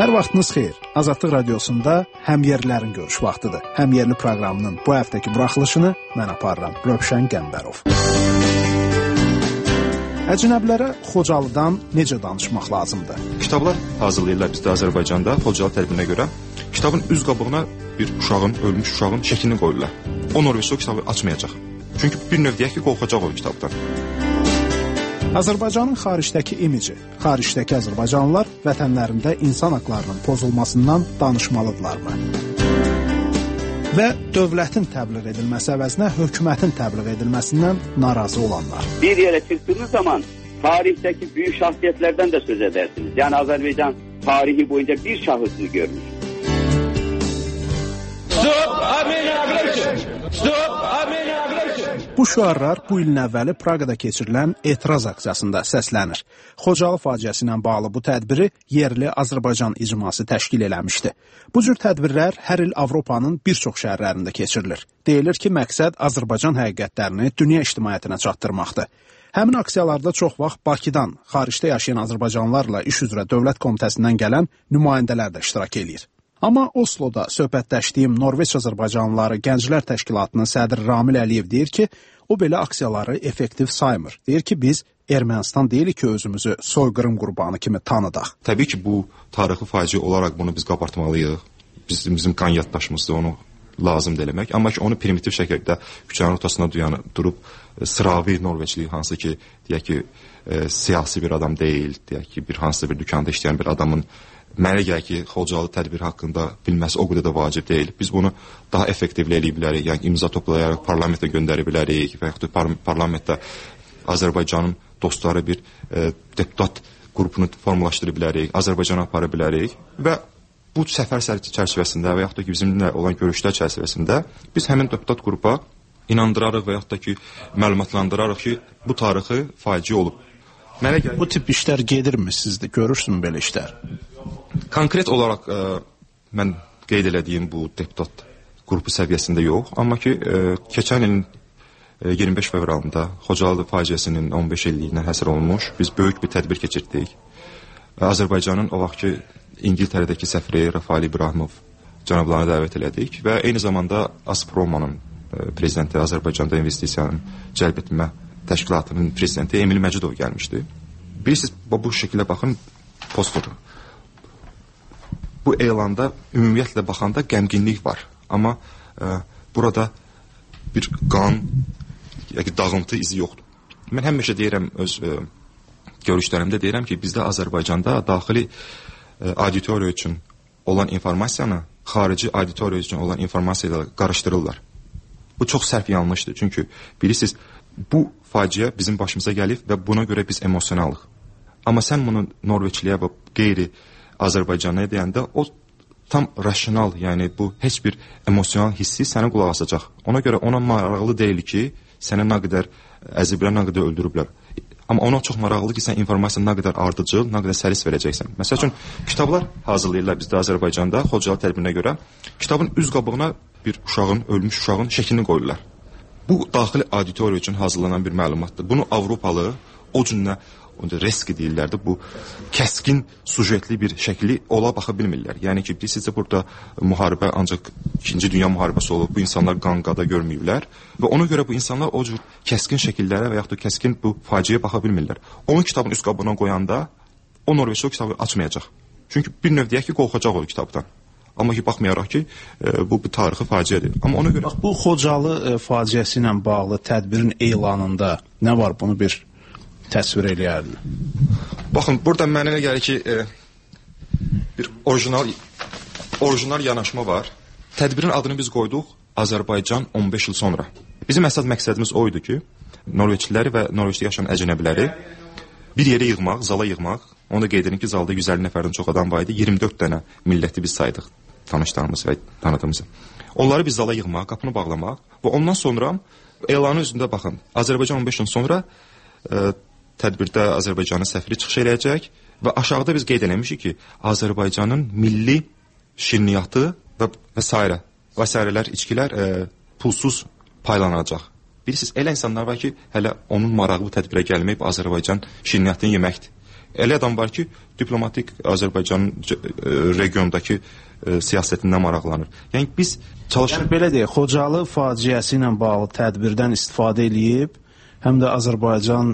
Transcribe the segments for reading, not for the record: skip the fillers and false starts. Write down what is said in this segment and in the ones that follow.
Hər vaxtınız xeyir. Azadlıq Radiosunda Həmyerlilərin görüş vaxtıdır. Həmyerli proqramının bu həftəki buraxılışını mən aparıram. Rövşən Qəmbərov. Əcnəbilərə Xocalıdan necə danışmaq lazımdır? Kitablar hazırlayırlar bizdə Azərbaycanda Xocalı tədbirinə görə. Kitabın üz qabığına bir uşağın, ölmüş uşağın şəklini qoyurlar. O Norveçli o kitabı açmayacaq. Çünki bir növ deyək ki, qorxacaq o kitabdan. Azərbaycanın xaricdəki imici, xaricdəki azərbaycanlılar vətənlərində insan haqlarının pozulmasından danışmalıdırlarmı? Və dövlətin təbliğ edilməsi əvəzinə hökumətin təbliğ edilməsindən narazı olanlar. Bir yerə çıktığınız zaman tarihteki büyük şahsiyetlerden de söz edersiniz. Yani Azerbaycan tarihi boyunca bir şahısını görmüş. Stop Armenian aggression! Stop Armenian aggression! Bu şüarlar bu ilin əvvəli Praqada keçirilən etiraz aksiyasında səslənir. Xocalı faciəsi ilə bağlı bu tədbiri yerli Azərbaycan icması təşkil eləmişdi. Bu cür tədbirlər hər il Avropanın bir çox şəhərlərində keçirilir. Deyilir ki, məqsəd Azərbaycan həqiqətlərini dünya ictimaiyyətinə çatdırmaqdır. Həmin aksiyalarda çox vaxt Bakıdan, xaricdə yaşayan azərbaycanlılarla iş üzrə dövlət komitəsindən gələn nümayəndələr də iştirak edir. Amma Osloda söhbətləşdiyim Norveç Azərbaycanlıları Gənclər Təşkilatının sədri Ramil Əliyev deyir ki, o belə aksiyaları effektiv saymır. Deyir ki, biz Ermənistan deyilik ki, özümüzü soyqırım qurbanı kimi tanıdaq. Təbii ki, bu tarixi faciə olaraq bunu biz qabartmalıyıq. Bizim qan yaddaşımızda onu lazımdır eləmək. Amma ki, onu primitiv şəkildə küçənin ortasına durub sıravi Norveçli, hansı ki, deyək ki, siyasi bir adam deyil, deyək ki, hansısa bir dükanda işləyən bir adamın mənə gəlir ki, Xocalı tədbiri haqqında bilməsi o qədər də vacib deyil. Biz bunu daha effektivlə eləyə bilərik. Yəni imza toplayaraq parlamentə göndərə bilərik və yaxud da parlamentdə Azərbaycanın dostları bir deputat qrupunu formalaşdıra bilərik, Azərbaycana apara bilərik və bu səfər çərçivəsində və yaxud da ki, bizimlə olan görüşlər çərçivəsində biz həmin deputat qrupa inandırarıq və yaxud da ki, məlumatlandırarıq ki, bu tarixi faciə olub. Bu tip işlər gedirmi sizdə? Görürsün belə işlər? Konkret olaraq mən qeyd elədiyim bu deputat qrupu səviyyəsində yox, amma ki, keçən ilin 25 fevralında Xocalı faciəsinin 15 illiyinə həsr olunmuş, biz böyük bir tədbir keçirdik. Azərbaycanın o vaxtki İngiltərədəki səfiri Rafael İbrahimov cənablarını dəvət elədik və eyni zamanda Azpromanın prezidenti, Azərbaycanda investisiyanın cəlb etmə təşkilatının prezidenti Emil Məcidov gəlmişdi. Bilirsiniz, bu şəkildə baxın, poster. Bu elanda ümumiyyətlə baxanda qəmginlik var. Amma burada bir qan, dağıntı izi yoxdur. Mən həmişə deyirəm, öz görüşlərimdə deyirəm ki, bizdə Azərbaycanda daxili auditoriya üçün olan informasiyanı xarici auditoriya üçün olan informasiyayla qarışdırırlar. Bu çox sərf yanlışdır. Çünki bilirsiniz, bu faciə bizim başımıza gəlib və buna görə biz emosionalıq. Amma sən bunu Norveçliyə və qeyri Azərbaycanlıya deyəndə o tam rasional, yəni bu heç bir emosional hissi sənə qulaq asacaq. Ona görə ona maraqlı deyil ki, sənə nə qədər əziblər, nə qədər öldürüblər. Amma ona çox maraqlı ki, sən informasiyanı nə qədər ardıcıl, nə qədər səlis verəcəksən. Məsəl üçün, kitablar hazırlayırlar bizdə Azərbaycanda Xocalı tədbirinə görə. Kitabın üz qabığına bir uşağın, ölmüş uşağın şəklini qoyurlar. Bu, daxili auditoriya üçün hazırlanan bir məlumatdır. Bunu Avropalı o cünlə reski deyirlərdi, bu kəskin sujetli bir şəkli ola baxa bilmirlər. Yəni ki, sizcə burada müharibə ancaq 2-ci Dünya müharibəsi olub, bu insanlar qan-qada görməyiblər və ona görə bu insanlar o cür kəskin şəkillərə və yaxud da kəskin bu faciəyə baxa bilmirlər. Onun kitabın üst qabına qoyanda o Norveçli o kitabı açmayacaq. Çünki bir növ deyək ki, qorxacaq o kitabdan. Amma ki, baxmayaraq ki, bu bir tarixi faciədir. Amma ona görə... Bax, bu Xocalı faciəsi ilə bağlı tədbirin elanında nə var? Bunu bir təsvir eləyərdim. Baxın, burada mənə gəlir ki, bir orijinal yanaşma var. Tədbirin adını biz qoyduq Azərbaycan 15 il sonra. Bizim əsas məqsədimiz o idi ki, Norveçliləri və Norveçdə yaşayan əcnəbiləri bir yerə yığmaq, zala yığmaq. Onu da qeyd edin ki, zalda 150 nəfərdən çox adam var idi. 24 dənə milləti biz saydıq, tanışlarımız və tanıdığımızı. Onları biz zala yığmaq, qapını bağlamaq və ondan sonra elanın üzündə baxın, Azərbaycan 15 il sonra tədbirdə Azərbaycanın səfiri çıxış eləyəcək və aşağıda biz qeyd eləmişik ki, Azərbaycanın milli şirniyyatı və vəsairələr, içkilər pulsuz paylanacaq. Bilirsiniz, elə insanlar var ki, hələ onun marağı bu tədbirə gəlməyib Azərbaycan şirniyyatını yeməkdir. Elə adam var ki, diplomatik Azərbaycanın regiondakı siyasətindən maraqlanır. Yəni biz çalışırıq. Yəni belə deyək, Xocalı faciəsi ilə bağlı tədbirdən istifadə eləyib, həm də Azərbaycan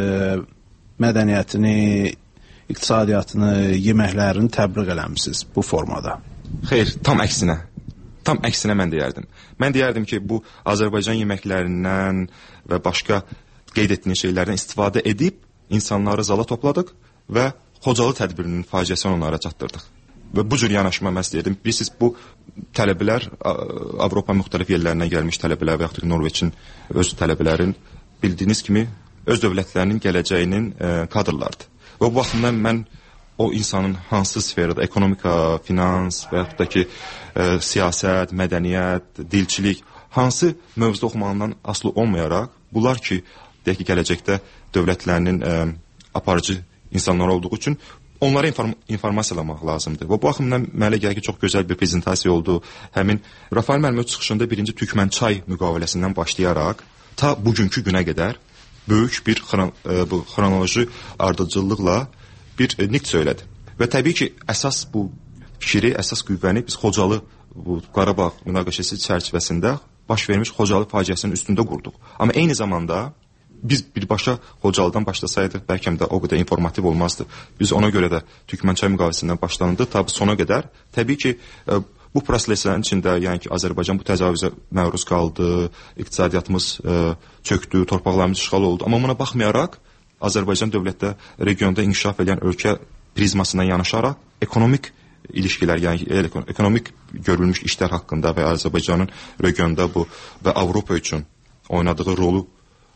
mədəniyyətini, iqtisadiyyatını, yeməklərini təbliğ eləmisiniz bu formada. Xeyr, tam əksinə. Tam əksinə mən deyərdim. Mən deyərdim ki, bu Azərbaycan yeməklərindən və başqa qeyd etdiyiniz şeylərdən istifadə edib insanları zala topladıq və Xocalı tədbirinin faciəsini onlara çatdırdıq. Və bu cür yanaşma mən istəyirdim. Bilirsiniz, bu tələbələr, Avropa müxtəlif yerlərindən gəlmiş tələbələr və yaxud da Norveçin öz tələbələrin bildiyiniz kimi öz dövlətlərinin gələcəyinin kadrlardır. Və bu baxımdan mən o insanın hansı sferada, ekonomika, finans və yaxud da ki, siyasət, mədəniyyət, dilçilik, hansı mövzuda oxumağından asılı olmayaraq, bunlar ki, deyək ki, gələcəkdə dövlətlərinin aparıcı insanlar olduğu üçün onlara informasiyalamaq lazımdır. Və bu baxımdan mənə gəlir ki, çox gözəl bir prezentasiya oldu. Həmin Rafael müəllim çıxışında birinci Türkmənçay müqaviləsindən başlayaraq ta bugünkü günə qədər böyük bir xronoloji ardıcıllıqla bir nitq söylədi. Və təbii ki, əsas bu fikri, əsas qüvvəni biz Xocalı, bu Qarabağ münaqişəsi çərçivəsində baş vermiş Xocalı faciəsinin üstündə qurduq. Amma eyni zamanda biz birbaşa Xocalıdan başlasaydıq, bəlkə də o qədər informativ olmazdı. Biz ona görə də Türkmənçay müqaviləsindən başlandı, tabi sona qədər. Təbii ki, bu proseslərin içində, yəni ki, Azərbaycan bu təcavüzə məruz qaldı, iqtisadiyyatımız çöktü, torpaqlarımız işğal oldu. Amma buna baxmayaraq, Azərbaycan dövlətdə regionda inkişaf edən ölkə prizmasından yanaşaraq, ekonomik ilişkilər, yəni ekonomik görülmüş işlər haqqında və Azərbaycanın regionda bu və Avropa üçün oynadığı rolu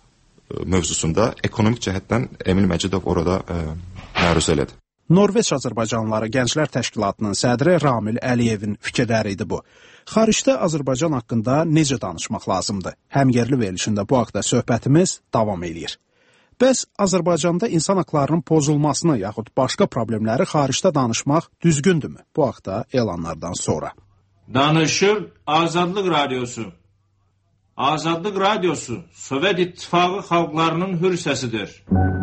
mövzusunda ekonomik cəhətdən Emil Məcidov orada məruzə elədi. Norveç Azərbaycanlıları Gənclər Təşkilatının sədri Ramil Əliyevin fikirləri idi bu. Xaricdə Azərbaycan haqqında necə danışmaq lazımdır? Həmyerli verilişində bu haqda söhbətimiz davam edir. Bəs Azərbaycanda insan haqlarının pozulmasını yaxud başqa problemləri xaricdə danışmaq düzgündürmü? Bu haqda elanlardan sonra. Danışır Azadlıq Radyosu. Azadlıq Radyosu Sovet İttifaqı xalqlarının hür səsidir.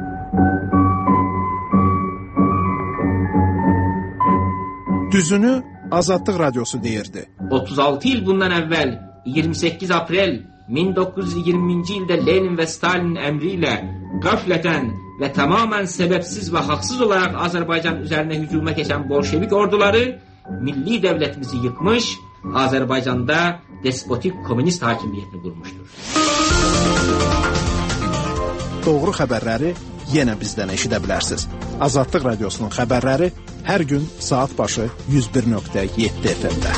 Düzünü Azadlıq Radyosu deyirdi. 36 il bundan əvvəl 28 aprel 1920-ci ildə Lenin və Stalinin əmri ilə qaflətən və tamamən səbəbsiz və haqsız olaraq Azərbaycan üzərinə hücuma keçən bolşevik orduları milli dövlətimizi yıkmış, Azərbaycanda despotik komünist hakimiyyətini qurmuşdur. Doğru xəbərləri yenə bizdən eşidə bilərsiniz. Azadlıq Radyosunun xəbərləri hər gün saat başı 101.7 FM-də.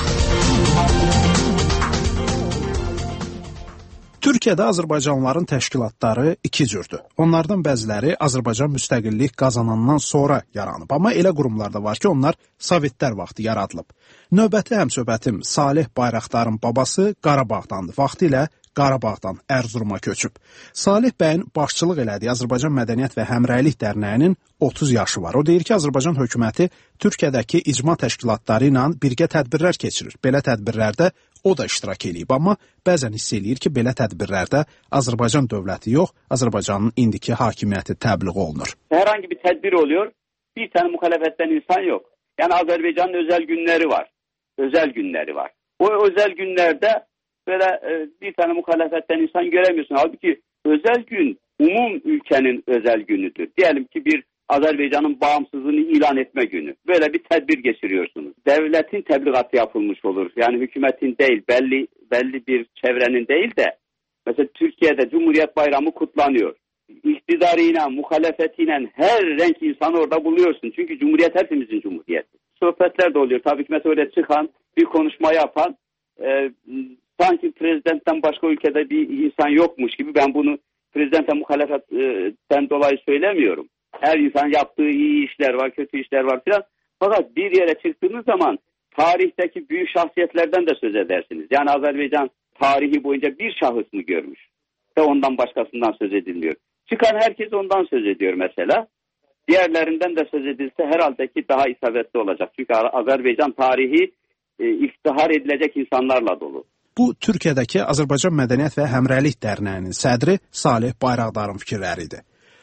Türkiyədə azərbaycanlıların təşkilatları iki cürdür. Onlardan bəziləri Azərbaycan müstəqillik qazanandan sonra yaranıb. Amma elə qurumlar da var ki, onlar Sovetlər vaxtı yaradılıb. Növbəti həmsöhbətim Salih Bayraqdarın babası Qarabağdandır. Vaxtilə Qarabağdan Ərzuruma köçüb. Salih bəyin başçılıq elədiyi Azərbaycan Mədəniyyət və Həmrəylik Dərnəyinin 30 yaşı var. O deyir ki, Azərbaycan hökuməti Türkiyədəki icma təşkilatları ilə birgə tədbirlər keçirir. Belə tədbirlərdə o da iştirak eləyib, amma bəzən hiss eləyir ki, belə tədbirlərdə Azərbaycan dövləti yox, Azərbaycanın indiki hakimiyyəti təbliğ olunur. Hər hangi bir tədbir oluyor, bir tane müxalefetten insan yok. Yani Azerbaycan'ın özel günleri var. Özel günleri var. O özel günlerde böyle bir tane muhalefetten insan göremiyorsun. Halbuki özel gün umum ülkenin özel günüdür. Diyelim ki bir Azerbaycan'ın bağımsızlığını ilan etme günü. Böyle bir tedbir geçiriyorsunuz. Devletin tebligatı yapılmış olur. Yani hükümetin değil, belli bir çevrenin değil de mesela Türkiye'de Cumhuriyet Bayramı kutlanıyor. İktidarıyla, muhalefetiyle her renk insanı orada buluyorsun. Çünkü Cumhuriyet hepimizin cumhuriyeti. Sohbetler de oluyor. Tabii ki mesela öyle çıkan, bir konuşma yapan, sanki prezidentten başka ülkede bir insan yokmuş gibi, ben bunu prezidente muhalefetten dolayı söylemiyorum. Her insan yaptığı iyi işler var, kötü işler var filan. Fakat bir yere çıktığınız zaman tarihteki büyük şahsiyetlerden de söz edersiniz. Yani Azerbaycan tarihi boyunca bir şahıs mı görmüş? Ve ondan başkasından söz edilmiyor. Çıkan herkes ondan söz ediyor mesela. Diğerlerinden de söz edilse herhalde ki daha isabetli olacak. Çünkü Azerbaycan tarihi iftihar edilecek insanlarla dolu. Bu, Türkiyədəki Azərbaycan Mədəniyyət və Həmrəylik Dərnəyinin sədri Salih Bayraqdarın fikirləri idi.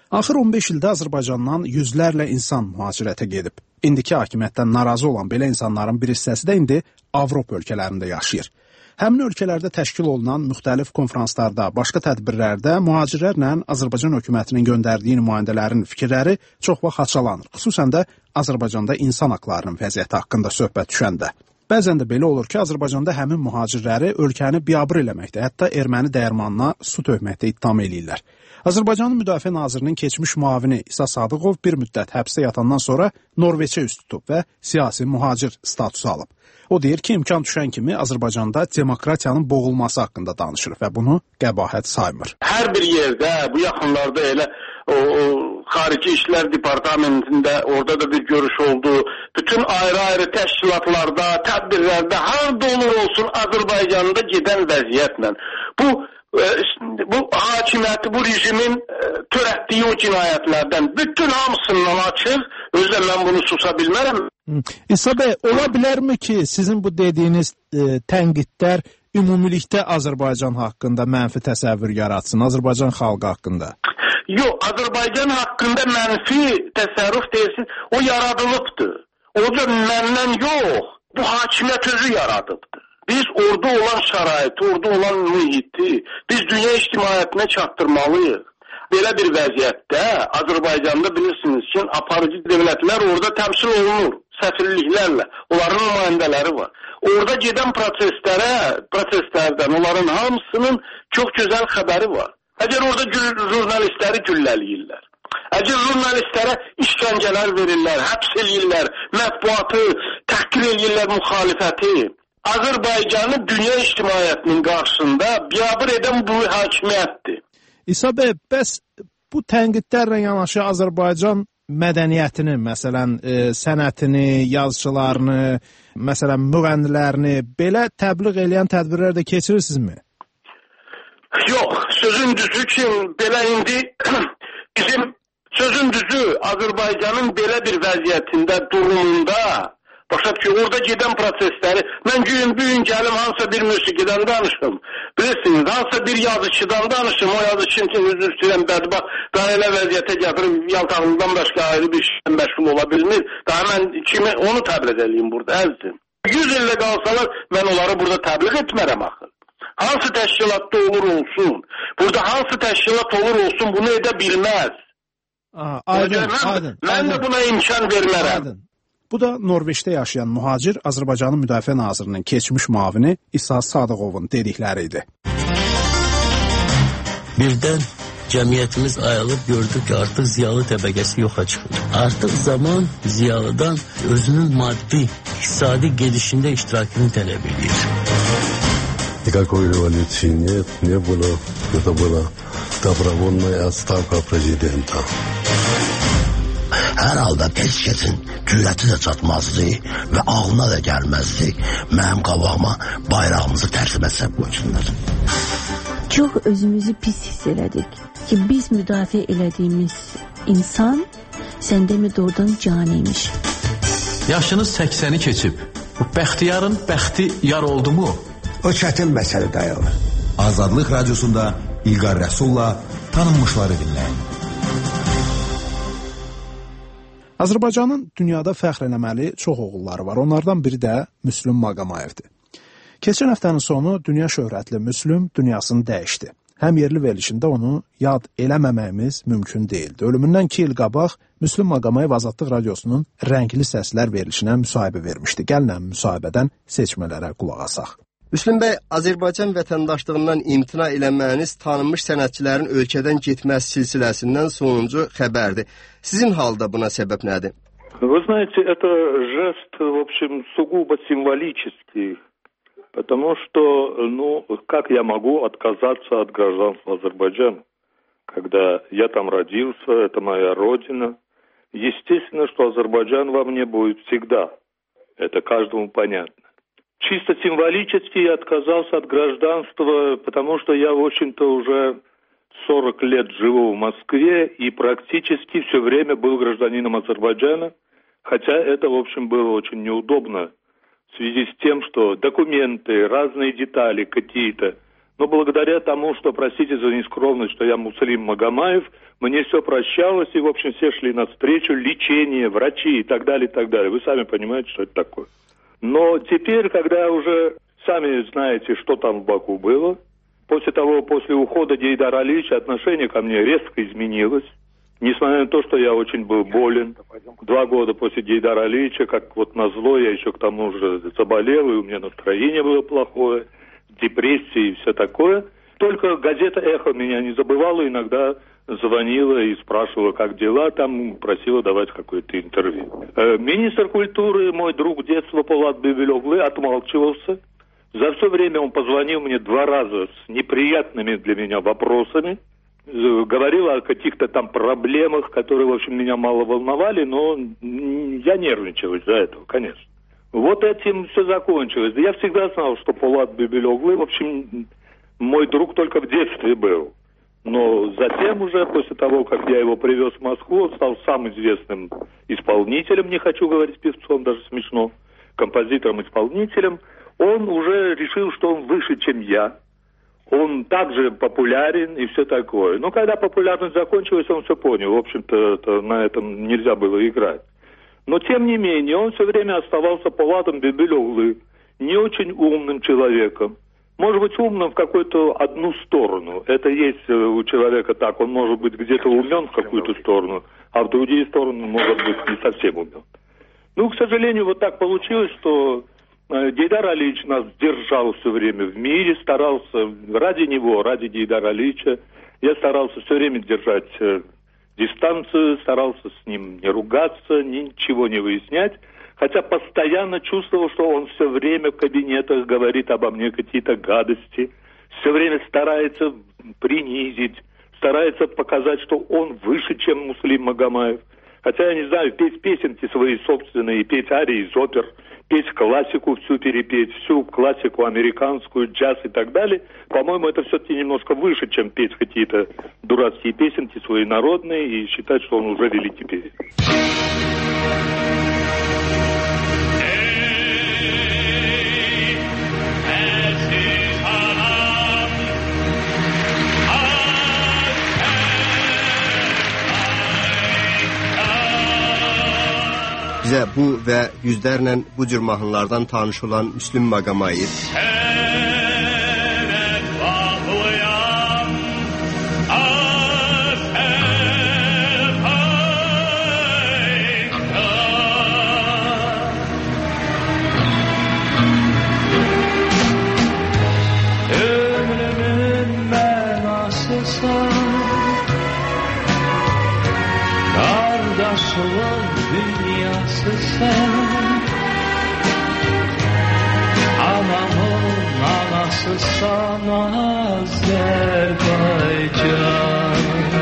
Axır 15 ildə Azərbaycandan yüzlərlə insan mühacirətə gedib. İndiki hakimiyyətdən narazı olan belə insanların bir hissəsi də indi Avropa ölkələrində yaşayır. Həmin ölkələrdə təşkil olunan müxtəlif konfranslarda, başqa tədbirlərdə mühacirlərlə Azərbaycan hökumətinin göndərdiyi nümayəndələrin fikirləri çox vaxt haçalanır. Xüsusən də Azərbaycanda insan haqlarının vəziyyəti haqqında söhbət düşəndə. Bəzən də belə olur ki, Azərbaycanda həmin mühacirləri ölkəni biabır eləməkdə, hətta erməni dəyirmanına su tökməkdə ittiham eləyirlər. Azərbaycanın Müdafiə Nazirinin keçmiş müavini İsa Sadıqov bir müddət həbsdə yatandan sonra Norveçə üst tutub və siyasi mühacir statusu alıb. O deyir ki, imkan düşən kimi Azərbaycanda demokratiyanın boğulması haqqında danışır və bunu qəbahət saymır. Hər bir yerdə, bu yaxınlarda elə o Xarici İşlər Departamentində orada da bir görüş oldu. Bütün ayrı-ayrı təşkilatlarda, tədbirlərdə harda olur olsun Azərbaycanda gedən vəziyyətlə. Bu hakimiyyəti, bu rejimin törətdiyi o cinayətlərdən bütün hamısından açıq. Özlə mən bunu susa bilmərəm. İsa bəy, ola bilərmi ki, sizin bu dediyiniz tənqidlər ümumilikdə Azərbaycan haqqında mənfi təsəvvür yaratsın, Azərbaycan xalqı haqqında? Yox, Azərbaycan haqqında mənfi təsərrüf deyilsin, o yaradılıbdır. O da məndən yox, bu hakimiyyət özü yaradıbdır. Biz orada olan şəraiti, orada olan mühiti, biz dünya ictimaiyyətinə çatdırmalıyıq. Belə bir vəziyyətdə Azərbaycanda bilirsiniz ki, aparıcı dövlətlər orada təmsil olunur, səfirliklərlə, onların nümayəndələri var. Orada gedən proseslərdən onların hamısının çox gözəl xəbəri var. Əgər orada jurnalistləri güllələyirlər, əgər jurnalistlərə işgəncələr verirlər, həbs eləyirlər, mətbuatı təhqir eləyirlər, müxalifəti, Azərbaycanı dünya ictimaiyyətinin qarşısında biabır edən bu hakimiyyətdir. İsa bəy, bəs bu tənqidlərlə yanaşı Azərbaycan mədəniyyətini, məsələn, sənətini, yazıçılarını, məsələn, müğənnilərini belə təbliğ eləyən tədbirlər də keçirirsinizmi? Yox, sözün düzü ki, belə indi bizim sözün düzü Azərbaycanın belə bir vəziyyətində, durumunda, başa ki, orada gedən prosesləri, mən gün gəlim hansısa bir musiqidən danışım, bilirsiniz, hansısa bir yazıçıdan danışım, o yazıçı için üzr istəyirəm, bədbaxt, daha elə vəziyyətə gətirib, yaltağımızdan başqa ayrı bir şeydən məşğul ola bilmir, daha mən kimi onu təbliğ edeyim burada, əzdim. 100 illə qalsalar, mən onları burada təbliğ etmərəm axı. Hansı təşkilatda olur olsun, burada hansı təşkilat olur olsun, bunu edə bilməz. Aydın. Mən də buna imkan vermərəm. Aydın. Bu da Norveçdə yaşayan mühacir Azərbaycanın Müdafiə Nazirinin keçmiş müavini İsa Sadıqovun dedikləri idi. Birdən cəmiyyətimiz ayılıb gördük ki, artıq ziyalı təbəqəsi yoxa çıxır. Artıq zaman ziyalıdan özünün maddi, iqtisadi gedişində iştirakını tələb edir. Никакой революции нет, не было. Это была добровольная отставка президента. Hər halda heç kəsin cürəti də çatmazdı və ağlına da gəlməzdi mənim qabağıma bayrağımızı tərsimə səb qoysunlar. Çox özümüzü pis hiss elədik ki, biz müdafiə elədiyimiz insan səndəmi doğrudan caniymiş. Yaşınız 80'i keçib. Bu bəxtiyarın bəxti yar oldu mu? O çətin məsələ dayanır. Azadlıq Radiosunda İlqar Rəsulla tanınmışları dinləyin. Azərbaycanın dünyada fəxr eləməli çox oğulları var. Onlardan biri də Müslüm Maqomayevdir. Keçən həftənin sonu dünya şöhrətli Müslüm dünyasını dəyişdi. Həm yerli verilişində onu yad eləməməyimiz mümkün deyildi. Ölümündən 2 il qabaq Müslüm Maqomayev Azadlıq Radiosunun Rəngli Səslər verilişinə müsahibə vermişdi. Gəlin müsahibədən seçmələrə qulaq asaq. Müslüm bəy, Azərbaycan vətəndaşlığından imtina eləməyiniz tanınmış sənətçilərin ölkədən getməz silsiləsindən sonuncu xəbərdir. Sizin halda buna səbəb nədir? Вы знаете, это жест, в общем, сугубо символический, потому что, как я могу отказаться от гражданства Азербайджана, когда я там родился, это моя родина. Естественно, что Азербайджан во мне будет всегда, это каждому понятно. Чисто символически я отказался от гражданства, потому что я, в общем-то, уже 40 лет живу в Москве и практически все время был гражданином Азербайджана, хотя это, в общем, было очень неудобно в связи с тем, что документы, разные детали какие-то Но благодаря тому, что, простите за нескромность, что я Муслим Магомаев, мне все прощалось, и, в общем, все шли навстречу, лечение, врачи и так далее, и так далее. Вы сами понимаете, что это такое. Но теперь, когда уже сами знаете, что там в Баку было, после ухода Гейдара Алиевича отношение ко мне резко изменилось. Несмотря на то, что я очень был болен. 2 года после Гейдара Алиевича, как вот назло, я еще к тому же заболел, и у меня настроение было плохое, депрессия и все такое. Только газета «Эхо» меня не забывала, иногда звонила и спрашивала, как дела, там просила давать какое-то интервью. Министр культуры, мой друг детства Полат Бибилёглы, отмалчивался. За все время он позвонил мне 2 раза с неприятными для меня вопросами. Говорил о каких-то там проблемах, которые, в общем, меня мало волновали, но я нервничал из-за этого, конечно. Вот этим все закончилось. Я всегда знал, что Полат Бибилёглы, в общем, мой друг только в детстве был. Но затем уже, после того, как я его привез в Москву, он стал самым известным исполнителем, не хочу говорить певцом, даже смешно, композитором-исполнителем. Он уже решил, что он выше, чем я. Он также популярен и все такое. Но когда популярность закончилась, он все понял. В общем-то, на этом нельзя было играть. Но, тем не менее, он все время оставался Полатом Бибилёглы, не очень умным человеком. Может быть, умным в какую-то одну сторону. Это есть у человека так. Он может быть где-то умен в какую-то сторону, а в другие стороны может быть не совсем умен. Ну, к сожалению, вот так получилось, что Гейдар Алиевич нас держал все время в мире, старался ради него, ради Гейдара Алиевича. Я старался все время держать дистанцию, старался с ним не ругаться, ничего не выяснять. Хотя постоянно чувствовал, что он все время в кабинетах говорит обо мне какие-то гадости, все время старается принизить, старается показать, что он выше, чем Муслим Магомаев. Хотя я не знаю, петь песенки свои собственные, петь арии из опер, петь классику всю перепеть, всю классику американскую, джаз и так далее, по-моему, это все-таки немножко выше, чем петь какие-то дурацкие песенки свои народные и считать, что он уже великий певец. Bizə bu və yüzlərlə bu cür mahnılardan tanış olan Müslüm Magamayev. Ömrümün mənasısan, kardeşimin dünyası sen, anamın anasısan Azərbaycan.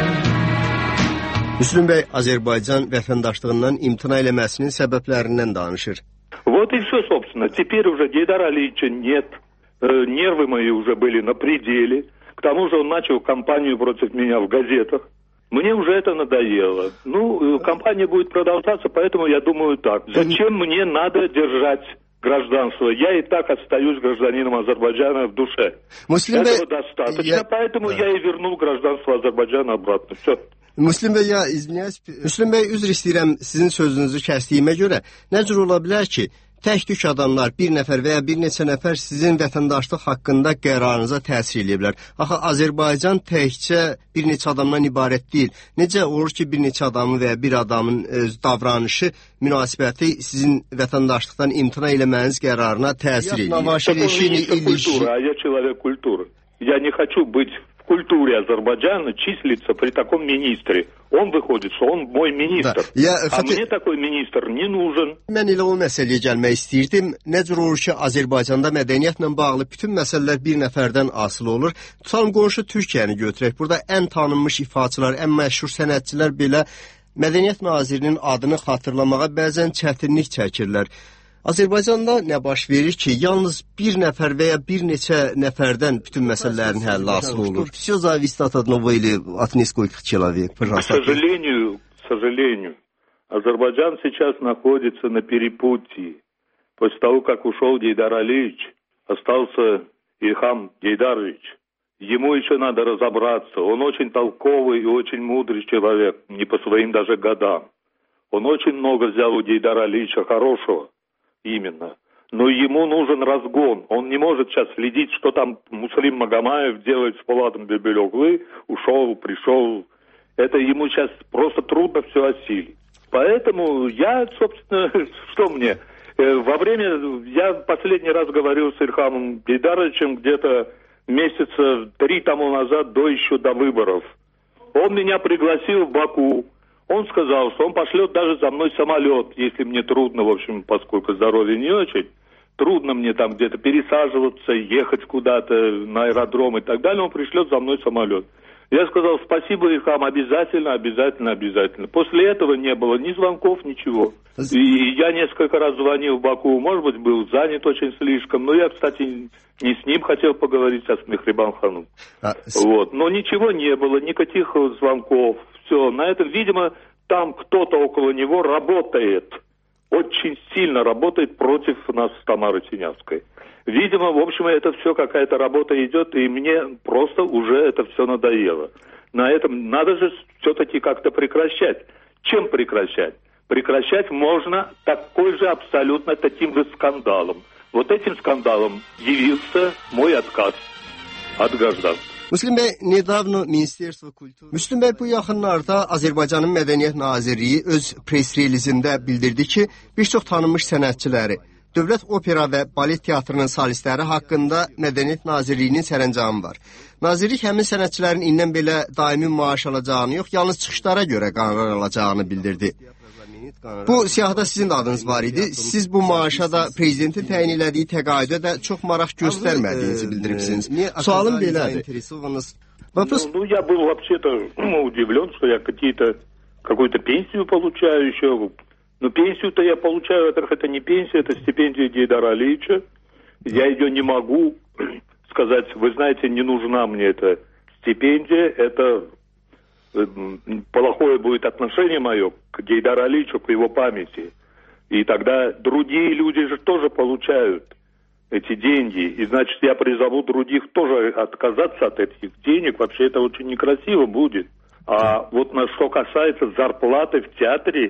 Müslüm bəy Azərbaycan vətəndaşlığından imtina eləməsinin səbəblərindən danışır. Вот и все, собственно. Теперь уже Гейдара Алиевича нет. Нервы мои уже были на пределе. К тому же он начал кампанию против меня в газетах. Мне уже это надоело. Ну, кампания будет продолжаться, поэтому я думаю так. Зачем мне надо держать гражданство? Я и так остаюсь гражданином Азербайджана в душе. Этого достаточно, поэтому я и вернул гражданство Азербайджана обратно. Все. Müslüm bəy, Müslüm bəy, üzr istəyirəm sizin sözünüzü kəsdiyimə görə. Nə cür ola bilər ki, tək-tük adamlar, bir nəfər və ya bir neçə nəfər sizin vətəndaşlıq haqqında qərarınıza təsir edə bilər? Axı, Azərbaycan təkcə bir neçə adamdan ibarət deyil. Necə olur ki, bir neçə adamın və ya bir adamın davranışı, münasibəti sizin vətəndaşlıqdan imtina eləməniz qərarına təsir edir? Я человек культуры. Я не хочу быть в культуре Азербайджана, числиться при таком министре. Он выходит, что он мой министр. Мне такой министр не нужен. Mən elə o məsələyə gəlmək istəyirdim. Nə cür olur ki, Azərbaycanda mədəniyyətlə bağlı bütün məsələlər bir nəfərdən asılı olur. Tutalım, qonşu Türkiyəni götürək. Burada ən tanınmış ifaçılar, ən məşhur sənətçilər belə Mədəniyyət Nazirinin adını xatırlamağa bəzən çətinlik çəkirlər. Azərbaycanda nə baş verir ki, yalnız bir nəfər və ya bir neçə nəfərdən bütün məsələlərin həlli asılı olur? Все зависит от одного или от нескольких человек. К сожалению, Азербайджан сейчас находится на перепутье. После того, как ушел Гейдар Алиевич, остался Ильхам Гейдарович. ему еще надо разобраться. Он очень толковый и очень мудрый человек, не по своим даже годам. Он очень много взял у Гейдара Алиевича хорошего, именно. Но ему нужен разгон. Он не может сейчас следить, что там Муслим Магомаев делает с Полатом Бебелёглы. Ушел, пришел. Это ему сейчас просто трудно все осилить. Поэтому я, собственно, что мне? Я последний раз говорил с Ильхамом Гейдаровичем где-то месяца 3 тому назад, еще до выборов. Он меня пригласил в Баку. Он сказал, что он пошлет даже за мной самолет, если мне трудно, в общем, поскольку здоровье не очень, трудно мне там где-то пересаживаться, ехать куда-то на аэродром и так далее, он пришлет за мной самолет. Я сказал, спасибо, Ильхам, обязательно. После этого не было ни звонков, ничего. И я несколько раз звонил в Баку, может быть, был занят очень слишком, но я, кстати, не с ним хотел поговорить, а с Мехрибан Ханом. Вот. Но ничего не было, никаких звонков. Все, на этом, видимо, там кто-то около него работает, очень сильно работает против нас с Тамарой Синявской. Видимо, в общем, это все какая-то работа идет, и мне просто уже это все надоело. На этом надо же все-таки как-то прекращать. Чем прекращать? Прекращать можно такой же абсолютно таким же скандалом. Вот этим скандалом явился мой отказ от гражданства. Müslüm bəy, nedavno Ministerstvo Kultur... Müslüm bəy, bu yaxınlarda Azərbaycanın Mədəniyyət Nazirliyi öz press-relizində bildirdi ki, bir çox tanınmış sənətçiləri, Dövlət Opera və Balet Teatrının solistləri haqqında Mədəniyyət Nazirliyinin sərəncamı var. Nazirlik həmin sənətçilərin indən belə daimi maaş alacağını yox, yalnız çıxışlara görə qərar alacağını bildirdi. Bu siyahıda sizin de adınız var idi. Siz bu maaşa da prezidentin təyin elədiyi təqaüdə də çox maraq göstərmədiyinizi bildiribsiniz. Sualım belədir. Ну, я был вообще-то удивлен, что я какую-то пенсию получаю еще. Но пенсию-то я получаю, во-первых, это не пенсия, это стипендия Гейдара Алиевича. Я ее не могу сказать, вы знаете, не нужна мне эта стипендия, это плохое будет отношение мое к Гейдару Алиевичу, к его памяти. И тогда другие люди же тоже получают эти деньги. И значит, я призову других тоже отказаться от этих денег. Вообще это очень некрасиво будет. А вот что касается зарплаты в театре,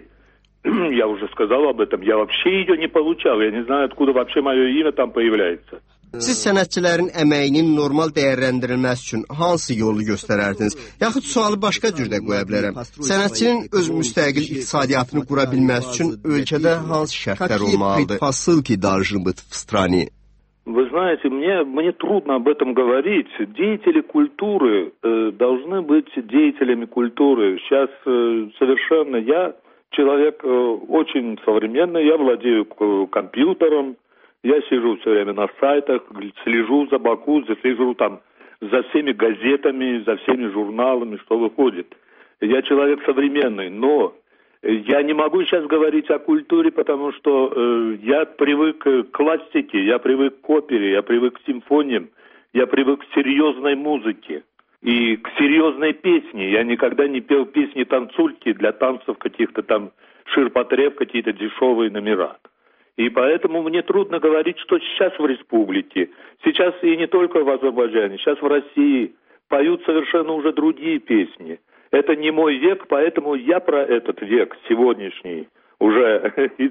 я уже сказал об этом, я вообще ее не получал. Я не знаю, откуда вообще мое имя там появляется. Siz sənətçilərin əməyinin normal dəyərləndirilməsi üçün hansı yolu göstərərdiniz? Yaxud sualı başqa cürdə qoya bilərəm. Sənətçinin öz müstəqil iqtisadiyyatını qura bilməsi üçün ölkədə hansı şərtlər olmalıdır? Посылки должны быть в стране. Вы знаете, мне трудно об этом говорить. Деятели культуры должны быть деятелями культуры. Сейчас совершенно я человек очень современный, я владею компьютером. Я сижу все время на сайтах, слежу за Баку, слежу там за всеми газетами, за всеми журналами, что выходит. Я человек современный, но я не могу сейчас говорить о культуре, потому что я привык к классике, я привык к опере, я привык к симфониям, я привык к серьезной музыке и к серьезной песне. Я никогда не пел песни-танцульки для танцев каких-то там ширпотреб, какие-то дешевые номера. И поэтому мне трудно говорить, что сейчас в республике, сейчас и не только в Азербайджане, сейчас в России поют совершенно уже другие песни. Это не мой век, поэтому я про этот век сегодняшний, уже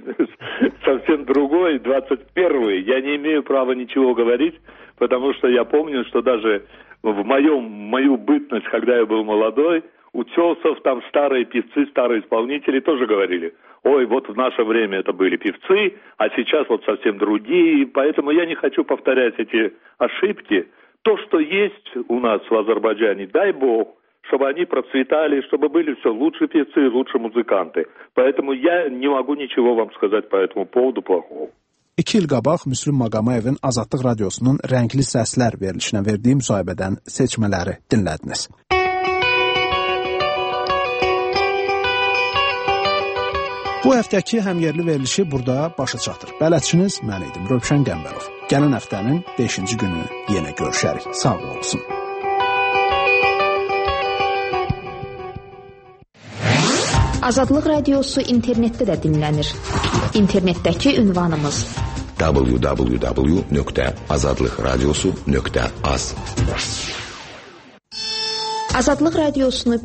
совсем другой, 21-й, я не имею права ничего говорить, потому что я помню, что даже в мою бытность, когда я был молодой, Утесов, там старые певцы, старые исполнители тоже говорили: ой, вот в наше время это были певцы, а сейчас вот совсем другие. Поэтому я не хочу повторять эти ошибки. То, что есть у нас в Азербайджане, дай бог, чтобы они процветали, чтобы были все лучшие певцы, лучшие музыканты. Поэтому я не могу ничего вам сказать по этому поводу плохого. 2 il qabaq Müslüm Maqamayevin Azadlıq Radiosunun Rəngli Səslər verilişinə verdiyi müsahibədən seçmələri dinlədiniz. Bu həftəki həmyerli verilişi burada başa çatır. Bələdçiniz mən idim, Rövşən Qəmbərov. Gələn həftənin 5-ci günü yenə görüşərik. Sağ olsun. Azadlıq Radiosu internetdə də dinlənir. İnternetdəki ünvanımız www.azadlıqradiosu.az Azadlıq radiosunu